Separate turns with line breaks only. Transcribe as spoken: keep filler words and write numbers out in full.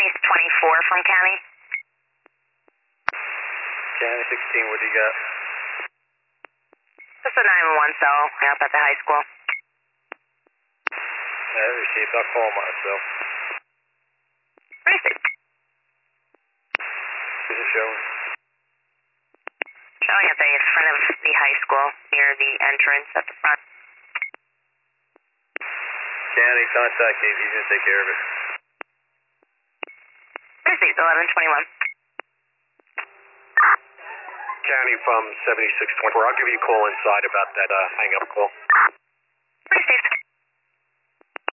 East twenty-four from County.
County sixteen, what do you got?
Just a nine one one cell up at the high school.
Yeah, received. I'll call myself.
Received.
Is it showing?
Showing at the front of the high school, near the entrance at the front.
County, contact me. He's going to take care of it.
Received, eleven twenty-one.
County from seventy-six twenty-four. I'll give you a call inside about that uh, hang-up call.
Received.